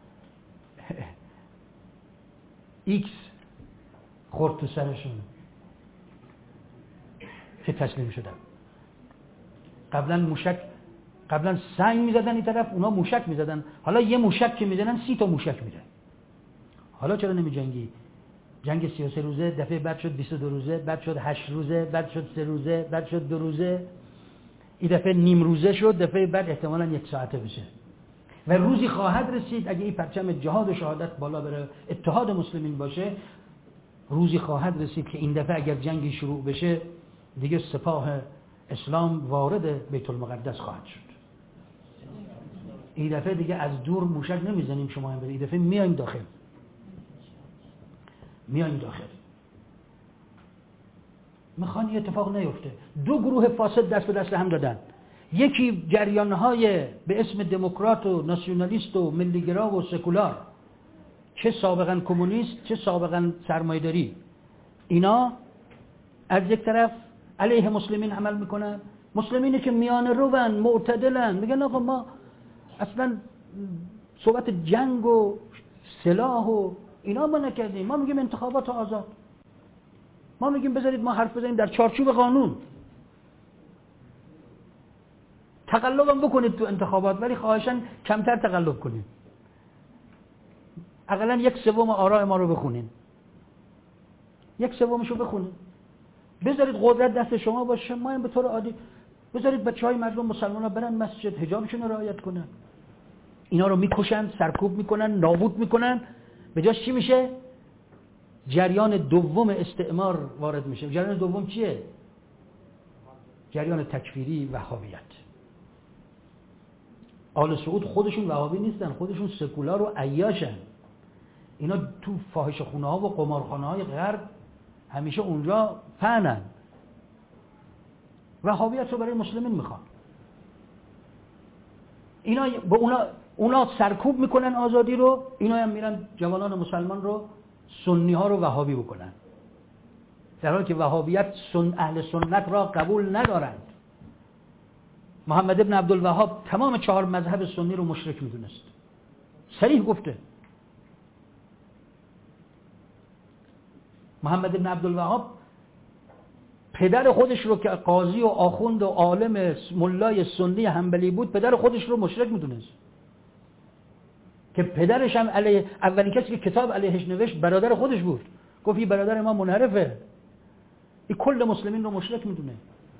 ایکس خورد تو سرشون که تسلیم شدن. قبلا سنگ میزدن این طرف، اونا موشک میزدن. حالا یه موشک که میزنن 30 تا موشک میره. حالا چرا نمی جنگی؟ جنگ 33 روزه، دفعه بعد شد 22 روزه، بعد شد 8 روزه، بعد شد 3 روزه، بعد شد 2 روزه، این دفعه نیم روزه شد، دفعه بعد احتمالاً 1 ساعته بشه. و روزی خواهد رسید اگه این پرچم جهاد و شهادت بالا بره، اتحاد مسلمین باشه، روزی خواهد رسید که این دفعه اگر جنگی شروع بشه دیگه سپاه اسلام وارد بیت المقدس خواهد شد. این دفعه دیگه از دور موشک نمیزنیم شما هم برید، این دفعه میایم داخل. میخوان یه اتفاق نیفته. 2 گروه فاسد دست به دست هم دادن. یکی جریانهای به اسم دموکرات و ناسیونالیست و ملیگرا و سکولار، چه سابقا کمونیست چه سابقا سرمایه‌داری، اینا از یک طرف علیه مسلمین عمل میکنن. مسلمینی که میانه روان، معتدلن، میگن آقا ما اصلا صحبت جنگ و سلاح و اینا ما نکردیم، ما میگیم انتخابات آزاد، ما میگیم بذارید ما حرف بزنیم در چارچوب قانون، تقلبم بکنید تو انتخابات ولی خواهشاً کمتر تقلب کنید، اقلاً 1/3 آراء ما رو بخونین، 1/3 بخونین، بذارید قدرت دست شما باشه. ما هم به طور عادی بذارید بچهای مردم مسلمان‌ها برن مسجد، حجابشون رو رعایت کنن. اینا رو میکشن، سرکوب میکنن، نابود میکنن. به جاش چی میشه؟ جریان دوم استعمار وارد میشه. جریان دوم چیه؟ جریان تکفیری وهابیت. آل سعود خودشون وهابی نیستن، خودشون سکولار و عیاشن. اینا تو فاحشه‌خونه ها و قمارخانه های غرب همیشه اونجا فنن. وهابیت رو برای مسلمین میخوان. اینا به اونا سرکوب میکنن آزادی رو، اینا هم میرن جوانان مسلمان رو، سنی ها رو وهابی بکنن، در حالی که وهابیت اهل سنت را قبول ندارند. محمد ابن عبدالوهاب تمام 4 مذهب سنی رو مشرک میدونست، صریح گفته. محمد ابن عبدالوهاب پدر خودش رو که قاضی و آخوند و عالم ملای سنی حنبلی بود، پدر خودش رو مشرک میدونست که پدرش هم اولین کسی که کتاب علیهش نوشت برادر خودش بود. گفت این برادر ما منحرفه، این کل مسلمین رو مشرک میدونه.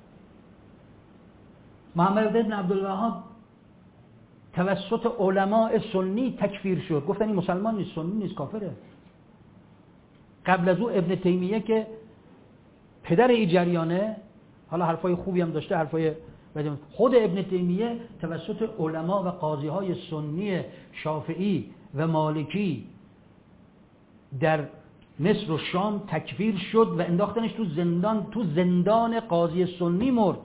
محمد ابن عبدالوهاب توسط علماء سنی تکفیر شد، گفتن این مسلمان نیست، سنی نیست، کافره. قبل از او ابن تیمیه که پدر این جریانه، حالا حرفای خوبی هم داشته، حرفای خود ابن تیمیه توسط علما و قاضی های سنی شافعی و مالکی در مصر و شام تکفیر شد و انداختنش تو زندان قاضی سنی مرد،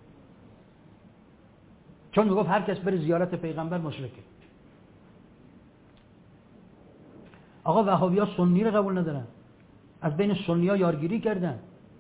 چون میگفت هر کس بره زیارت پیغمبر مشرکه. آقا وهابی ها سنی رو قبول ندارن، از بین سنی ها یارگیری کردن.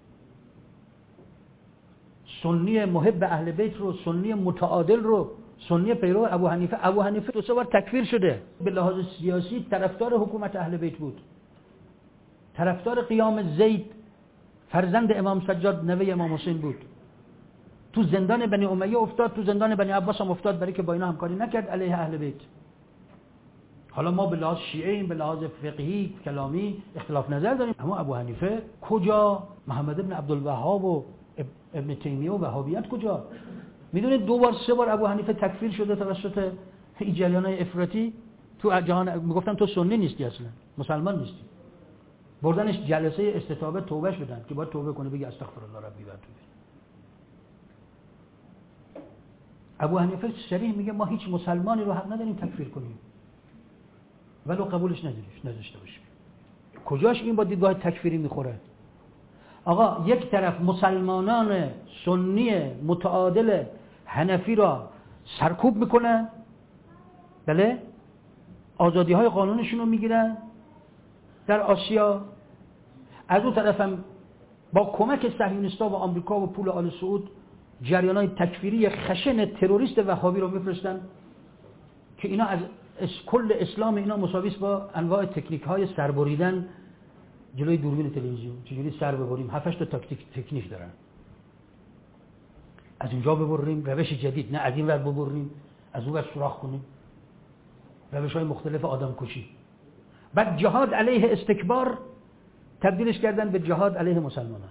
سنی محب اهل بیت رو، سنی متعادل رو، سنی پیرو ابو حنیفه 2-3 بار تکفیر شده. به لحاظ سیاسی طرفدار حکومت اهل بیت بود، طرفدار قیام زید فرزند امام سجاد نوه امام حسین بود. تو زندان بنی امیه افتاد، تو زندان بنی عباس هم افتاد، برای که با اینا همکاری نکرد علیه اهل بیت. حالا ما به لحاظ شیعه، به لحاظ فقهی کلامی اختلاف نظر داریم، اما ابو حنیفه کجا؟ محمد ابن عبدالوهاب و ابن تیمیه و وهابیت کجا؟ میدونید 2 بار 3 بار ابو حنیفه تکفیر شده توسط این جریان‌های افراطی تو جهان. میگفتن تو سنی نیستی، اصلا مسلمان نیستی. بردنش جلسه استتابه توبهش بدن که باید توبه کنه، بگی استغفرالله ربی و اتوب. ابو حنیفه صریح میگه ما هیچ مسلمانی رو حق نداریم تکفیر کنیم ولو قبولش نداشته باشیم. کجاش این با دیدگاه تکفیری میخوره؟ آقا یک طرف مسلمانان سنی متعادل حنفی را سرکوب میکنه، بله، آزادی‌های قانونشون رو میگیرن در آسیا، از اون طرف هم با کمک صهیونیست‌ها و آمریکا و پول آل سعود جریان‌های تکفیری خشن تروریست وهابی رو میفرستن که اینا از کل اسلام اینا مساوی است با انواع تکنیک‌های سربریدن جلوی دوربین تلویزیون. چجوری سر ببریم؟ 7-8 تا تکنیک دارن. از اینجا ببریم، روش جدید، نه از این ور ببریم، از اون ور سوراخ کنیم، روش‌های مختلف آدم کشی. بعد جهاد علیه استکبار تبدیلش کردن به جهاد علیه مسلمانان.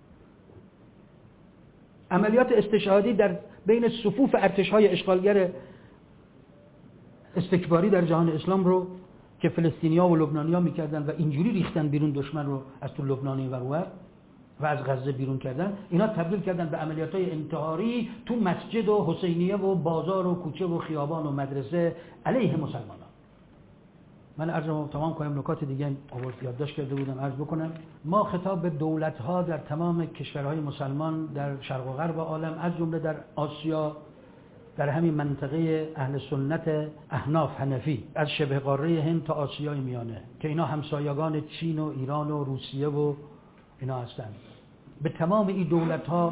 عملیات استشهادی در بین صفوف ارتش‌های اشغالگر استکباری در جهان اسلام رو که فلسطینی‌ها و لبنانی‌ها می‌کردن و اینجوری ریختن بیرون دشمن رو از تو لبنانی و از غزه بیرون کردن، اینا تبدیل کردن به عملیات‌های انتحاری تو مسجد و حسینیه و بازار و کوچه و خیابان و مدرسه علیه مسلمانان. من عرض رو تمام کنم، نکات دیگه یادداشت کرده بودم عرض بکنم. ما خطاب به دولت‌ها در تمام کشورهای مسلمان در شرق و غرب عالم، از جمله در آسیا، در همین منطقه اهل سنت احناف حنفی، از شبه قاره هند تا آسیای میانه که اینا همسایگان چین و ایران و روسیه و اینا هستند، به تمام این دولت‌ها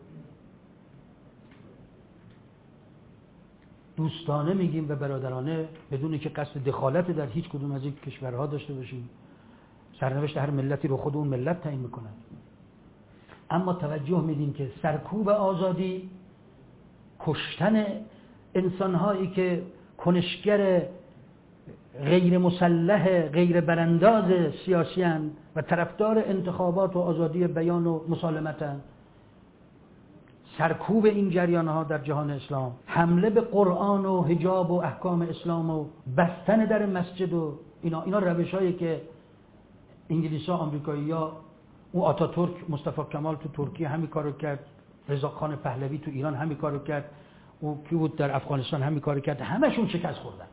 دوستانه میگیم و برادرانه، بدون که قصد دخالت در هیچ کدوم از این کشورها داشته باشیم. سرنوشت هر ملتی رو خود اون ملت تعیین میکنه. اما توجه میدیم که سرکوب آزادی، کشتن انسانهایی که کنشگر غیر مسلح، غیر برانداز سیاسی هستند و طرفدار انتخابات و آزادی بیان و مسالمت هستند، سرکوب این جریان ها در جهان اسلام، حمله به قرآن و حجاب و احکام اسلام و بستن در مسجد و اینا روش هایی که انگلیس ها، آمریکایی ها، او آتاتورک، مصطفی کمال تو ترکیه همین کارو کرد، رضاخان پهلوی تو ایران همین کارو کرد، او کی بود در افغانستان همین کارو کرد، همشون شکست خوردن.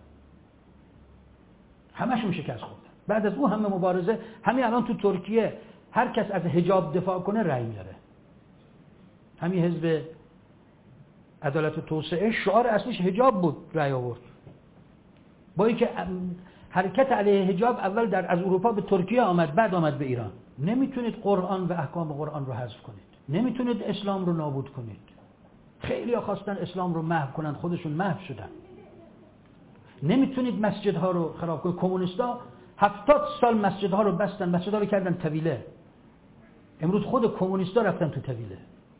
بعد از او همه مبارزه، همین الان تو ترکیه هر کس از حجاب دفاع کنه رأی میاره. همین حزب عدالت و توسعه شعار اصلیش حجاب بود، رأی آورد. با اینکه حرکت علیه حجاب اول از اروپا به ترکیه آمد، بعد آمد به ایران. نمیتونید قرآن و احکام قرآن رو حذف کنید، نمیتونید اسلام رو نابود کنید. خیلی ها خواستن اسلام رو محو کنن، خودشون محو شدن. نمیتونید مسجدها رو خراب کنید. کمونیستا 70 سال مسجدها رو بستن، مسجدها رو کردن طویله. امروز خود کمونیستا رفتن تو طویله.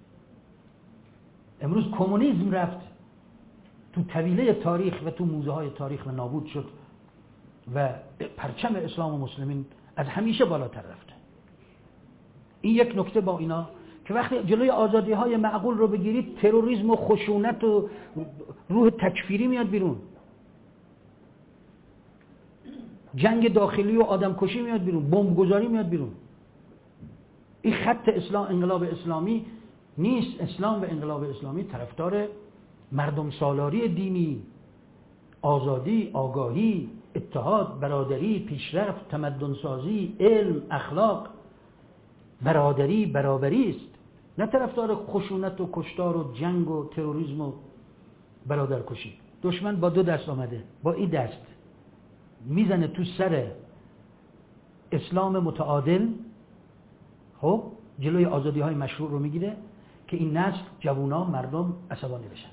امروز کمونیسم رفت تو طویله تاریخ و تو موزه های تاریخ و نابود شد و پرچم اسلام و مسلمین از همیشه بالاتر رفته. این یک نکته با اینا که وقتی جلوی آزادی های معقول رو بگیرید، تروریسم و خشونت و روح تکفیری میاد بیرون، جنگ داخلی و آدمکشی میاد بیرون، بمبگذاری میاد بیرون. این خط اسلام، انقلاب اسلامی نیست. اسلام و انقلاب اسلامی طرفدار مردم سالاری دینی، آزادی، آگاهی، اتحاد، برادری، پیشرفت، تمدن سازی، علم، اخلاق، برابری است. نه طرفدار خشونت و کشتار و جنگ و تروریسم و برادرکشی. دشمن با دو دست آمده، با این دست میزنه تو سر اسلام متعادل، خب جلوی آزادی های مشروع رو میگیره که این نسل، جوونا، مردم عصبانی بشن.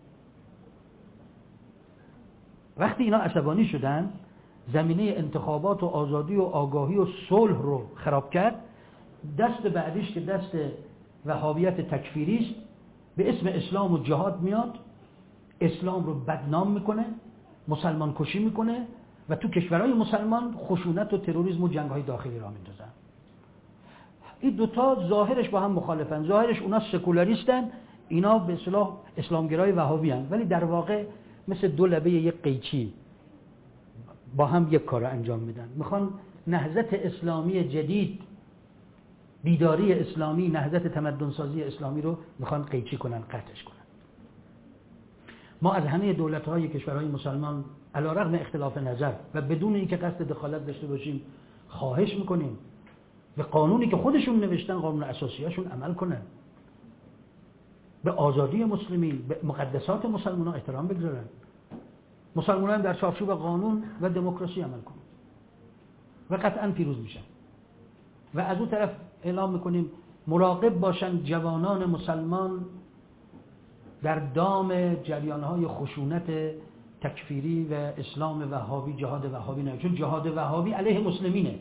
وقتی اینا عصبانی شدن، زمینه انتخابات و آزادی و آگاهی و صلح رو خراب کرد. دست بعدیش که دست وهابیت تکفیری است، به اسم اسلام و جهاد میاد، اسلام رو بدنام میکنه، مسلمان کشی میکنه و تو کشورهای مسلمان خشونت و تروریسم و جنگ‌های داخلی را میندازن. این دوتا ظاهرش با هم مخالفن. ظاهرش اونا سکولاریستن، اینا به اصطلاح اسلامگرای وهابی هستند، ولی در واقع مثل دو لبه یک قیچی با هم یک کار انجام میدن. میخوان نهضت اسلامی جدید، بیداری اسلامی، نهضت تمدنسازی اسلامی رو میخوان قیچی کنن، قطعش کنن. ما از همه دولت‌های کشورهای مسلمان علیرغم اختلاف نظر و بدون اینکه قصد دخالت داشته باشیم خواهش میکنیم به قانونی که خودشون نوشتن، قانون اساسیاشون عمل کنن، به آزادی مسلمین، به مقدسات مسلمانان احترام بگذارن. مسلمانان در چارچوب قانون و دموکراسی عمل کنند و قطعا پیروز میشن. و از اون طرف اعلام میکنیم مراقب باشن جوانان مسلمان در دام جریانهای خشونت تکفیری و اسلام وهابی، جهاد وهابی نه، چون جهاد وهابی علیه مسلمینه،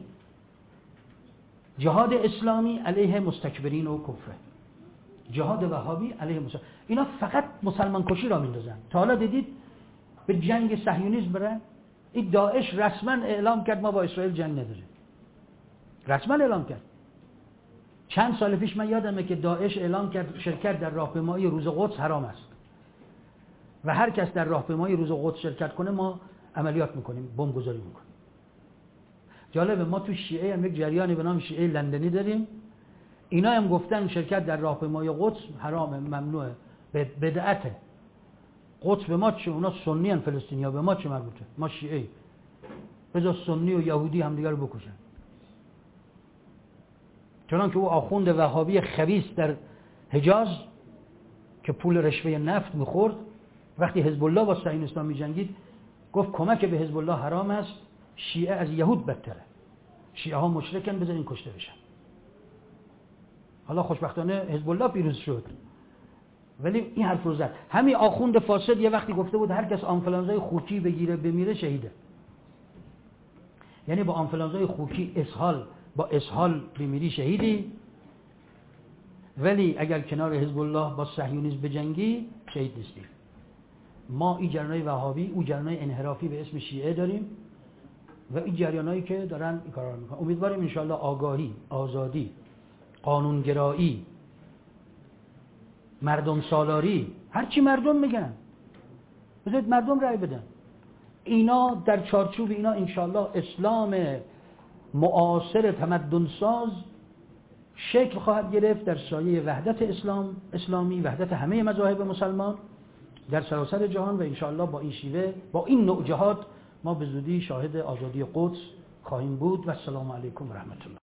جهاد اسلامی علیه مستکبرین و کفره. جهاد وهابی علیه مسلمان، اینا فقط مسلمان کشی را میندازن. تا حالا دیدید به جنگ صهیونیسم برن؟ این داعش رسما اعلام کرد ما با اسرائیل جنگ نداریم، رسما اعلام کرد. چند سال پیش من یادمه که داعش اعلام کرد شرکت در راهپیمایی روز قدس حرام است و هر کس در راهپیمایی روز قدس شرکت کنه ما عملیات میکنیم، بمب گذاری میکنیم. جالبه ما تو شیعه هم یک جریانی به نام شیعه لندنی داریم، اینا هم گفتن شرکت در راهپیمایی قدس حرام، ممنوعه، بدعته. قدس به ما چه؟ اونا سنی ان، فلسطینیا، به ما چه مربوطه؟ ما شیعه، بذار سنی و یهودی همدیگه رو بکشن. چنانکه او آخوند وهابی خبیث در حجاز که پول رشوه نفت میخورد، وقتی حزب الله با صهیونیست‌ها میجنگید گفت کمک به حزب الله حرام است، شیعه از یهود بدتره، شیعه ها مشرکن، بذارین کشته بشن. حالا خوشبختانه حزب الله پیروز شد، ولی این حرف رو زد. همین آخوند فاسد یه وقتی گفته بود هر کس آنفلانزای خوکی بگیره بمیره شهیده، یعنی با آنفلانزای خوکی با اسهال بمیری شهیدی، ولی اگر کنار حزب الله با صهیونیسم بجنگی شهید نیستی. ما این جریانای وهابی، او جریانای انحرافی به اسم شیعه داریم و این جریانایی که دارن این کارا رو میکنن. امیدواریم ان شاءالله آگاهی، آزادی، قانونگرایی، مردم سالاری، هر چی مردم میگن بذارید مردم رأی بدن. اینا در چارچوب اینا ان شاءالله اسلام معاصر تمدن ساز شکل خواهد گرفت در سایه وحدت اسلامی، وحدت همه مذاهب مسلمان در سراسر جهان. و ان شاءالله با این شیوه، با این نوع جهاد ما به زودی شاهد آزادی قدس خواهیم بود. و السلام علیکم و رحمت الله.